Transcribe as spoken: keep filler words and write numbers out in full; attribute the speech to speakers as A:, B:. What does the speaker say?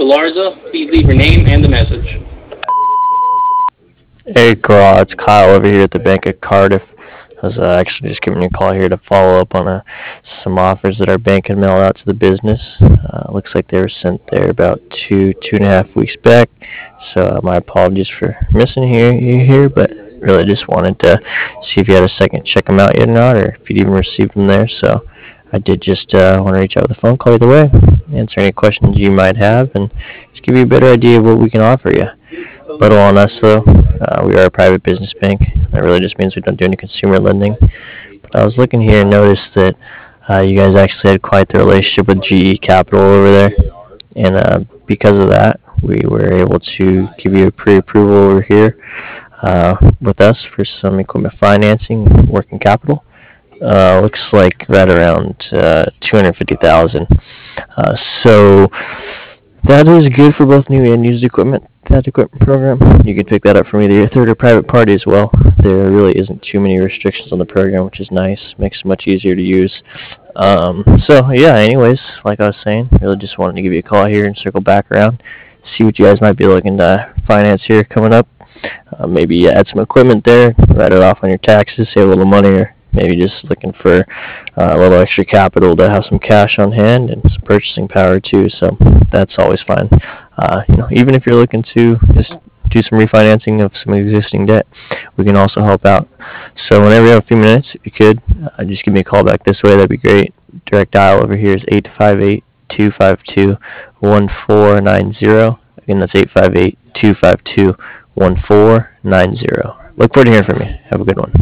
A: Galarza. Please leave your name and the message.
B: Hey Carl, it's Kyle over here at the Bank of Cardiff. I was uh, actually just giving you a call here to follow up on uh, some offers that our bank had mailed out to the business. Uh, looks like they were sent there about two, two and a half weeks back. So uh, my apologies for missing here, you here, but really just wanted to see if you had a second to check them out yet or not, or if you'd even received them there. So I did just uh, want to reach out with a phone call either way, answer any questions you might have, and just give you a better idea of what we can offer you. Little on us though, uh, we are a private business bank. That really just means we don't do any consumer lending. But I was looking here and noticed that uh, you guys actually had quite the relationship with G E Capital over there, and uh, because of that, we were able to give you a pre-approval over here uh, with us for some equipment financing, working capital. Uh, looks like right around uh, two hundred fifty thousand. Uh, so that is good for both new and used equipment. That equipment program, you can pick that up from either your third or private party as well. There really isn't too many restrictions on the program, which is nice. Makes it much easier to use. Um, so yeah. Anyways, like I was saying, really just wanted to give you a call here and circle back around, see what you guys might be looking to finance here coming up. Uh, maybe add some equipment there, write it off on your taxes, save a little money, or maybe just looking for uh, a little extra capital to have some cash on hand and some purchasing power too. So that's always fine. Uh, you know, even if you're looking to just do some refinancing of some existing debt, we can also help out. So whenever you have a few minutes, if you could, uh, just give me a call back this way. That'd be great. Direct dial over here is eight five eight, two five two, one four nine zero. Again, that's eight five eight, two five two, one four nine zero. Look forward to hearing from you. Have a good one.